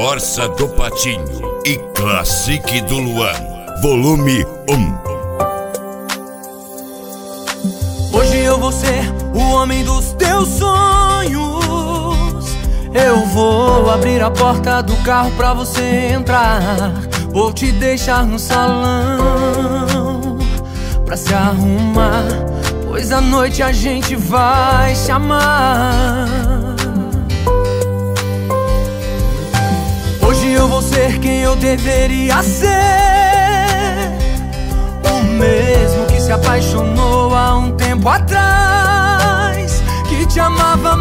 Corsa do Patinho e Classic do Luan, volume 1. Hoje eu vou ser o homem dos teus sonhos. Eu vou abrir a porta do carro pra você entrar. Vou te deixar no salão pra se arrumar, pois à noite a gente vai se amar. Hoje eu vou ser quem eu deveria ser, o mesmo que se apaixonou há um tempo atrás, que te amava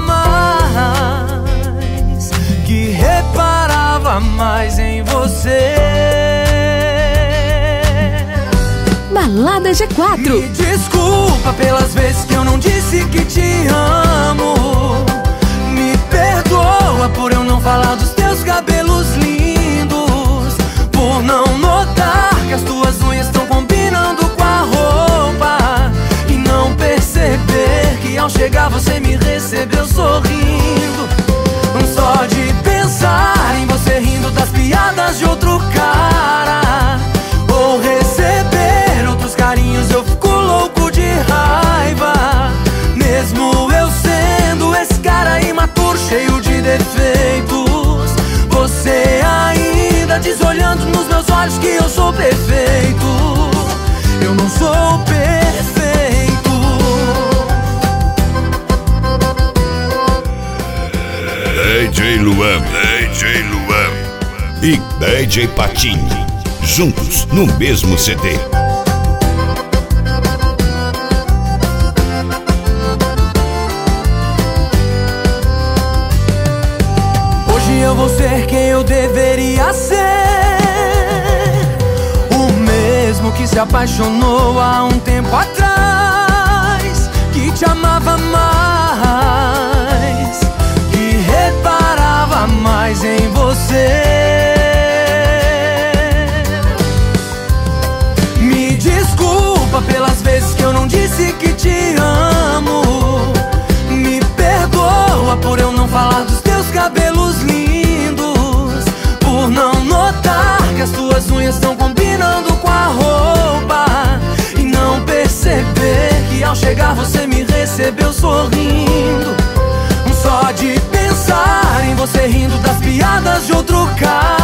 mais, que reparava mais em você. Balada G4. Me desculpa pelas vezes que eu não disse que te amo. Me perdoa por eu não falar dos teus cabelos lindos, por não notar que as tuas unhas estão combinando com a roupa, e não perceber que ao chegar você me recebeu sorrindo. Só de pensar em você rindo das piadas de outro cara, ou receber outros carinhos, eu fico louco de raiva. Mesmo eu sendo esse cara imaturo, cheio de defeitos, você ainda diz olhando nos meus olhos que eu sou perfeito. Eu não sou perfeito. DJ Luan e DJ Patinho, juntos no mesmo CD. Hoje eu vou ser quem eu deveria ser, o mesmo que se apaixonou há um tempo atrás, que te amava mais, que reparava mais em você. Me desculpa pelas vezes que eu não disse que te amo. Me perdoa por eu não falar dos teus cabelos lindos, por não notar que as tuas unhas estão combinando com a roupa, e não perceber que ao chegar você me recebeu sorrindo. Só de pensar em você rindo das piadas de outro cara,